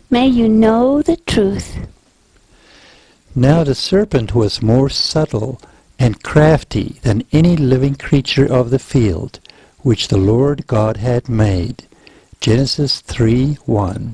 May you know the truth. Now the serpent was more subtle and crafty than any living creature of the field, which the Lord God had made. Genesis 3:1.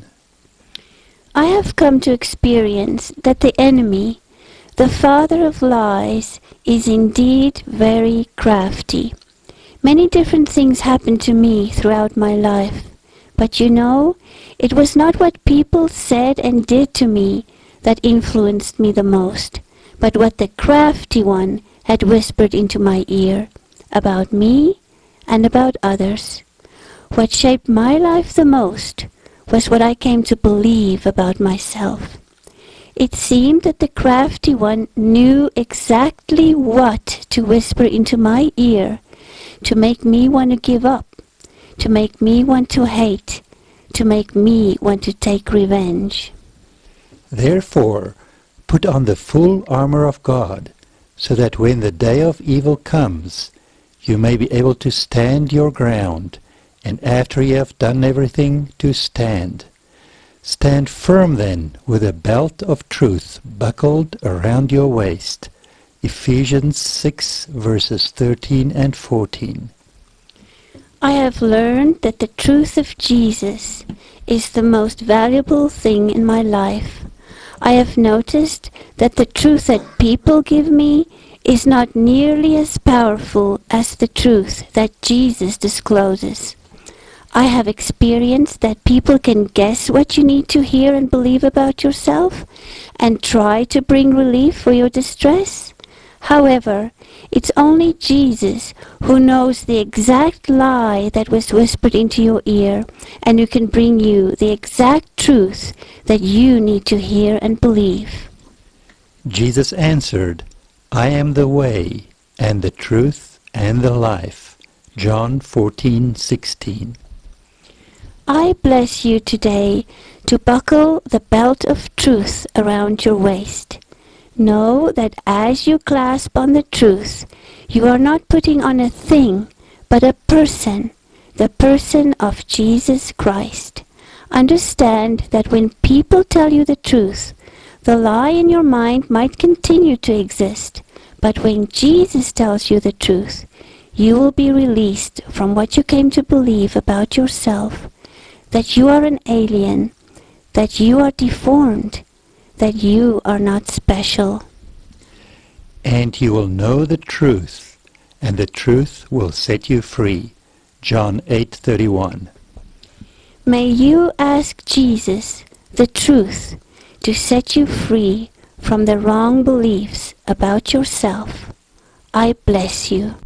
I have come to experience that the enemy, the father of lies, is indeed very crafty. Many different things happened to me throughout my life, but you know, it was not what people said and did to me that influenced me the most, but what the crafty one had whispered into my ear about me and about others. What shaped my life the most was what I came to believe about myself. It seemed that the crafty one knew exactly what to whisper into my ear to make me want to give up, to make me want to hate, to make me want to take revenge. Therefore, put on the full armor of God, so that when the day of evil comes, you may be able to stand your ground, and after you have done everything, to stand. Stand firm then, with a belt of truth buckled around your waist. Ephesians 6, verses 13 and 14. I have learned that the truth of Jesus is the most valuable thing in my life. I have noticed that the truth that people give me is not nearly as powerful as the truth that Jesus discloses. I have experienced that people can guess what you need to hear and believe about yourself and try to bring relief for your distress. However, it's only Jesus who knows the exact lie that was whispered into your ear and who can bring you the exact truth that you need to hear and believe. Jesus answered, I am the way, and the truth, and the life. John 14:16. I bless you today to buckle the belt of truth around your waist. Know that as you clasp on the truth, you are not putting on a thing, but a person, the person of Jesus Christ. Understand that when people tell you the truth, the lie in your mind might continue to exist, but when Jesus tells you the truth, you will be released from what you came to believe about yourself, that you are an alien, that you are deformed, that you are not special. And you will know the truth, and the truth will set you free. John 8:31. May you ask Jesus, the truth, to set you free from the wrong beliefs about yourself. I bless you.